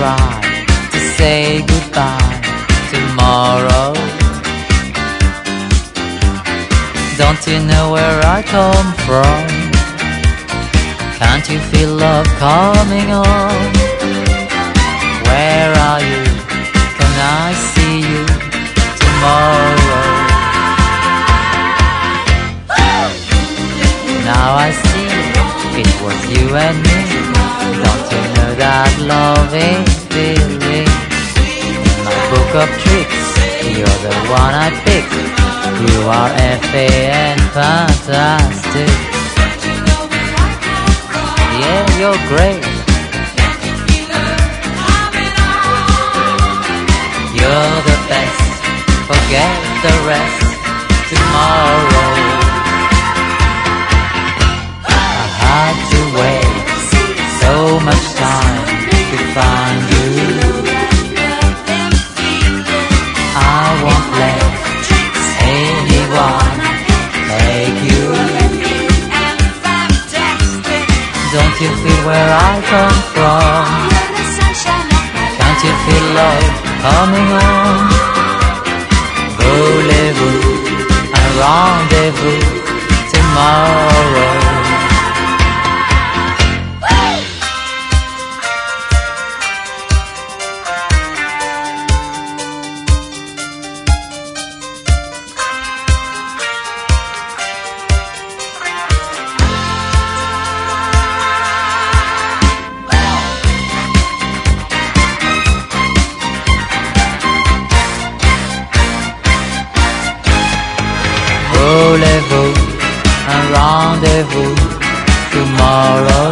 try to say goodbye tomorrow? Don't you know where I come from? Can't you feel love coming on? Where are you? Can I see you tomorrow? Now I see it was you and me. Don't you know that love is feeling? In my book of tricks, you're the one I pick. You are FA and fantastic. Yeah, you're great. You're the best. Forget the rest tomorrow. I had to wait so much time to find you. I won't let anyone take you. Don't you feel where I come from? Can't you feel love coming on? Voulez-vous un rendezvous tomorrow? Voulez-vous un rendez-vous tomorrow?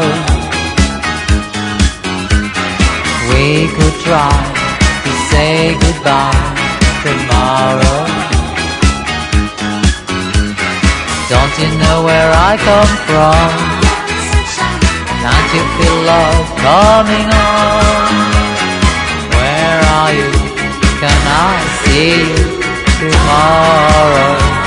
We could try to say goodbye tomorrow. Don't you know where I come from? Can't you feel love coming on? Where are you? Can I see you tomorrow?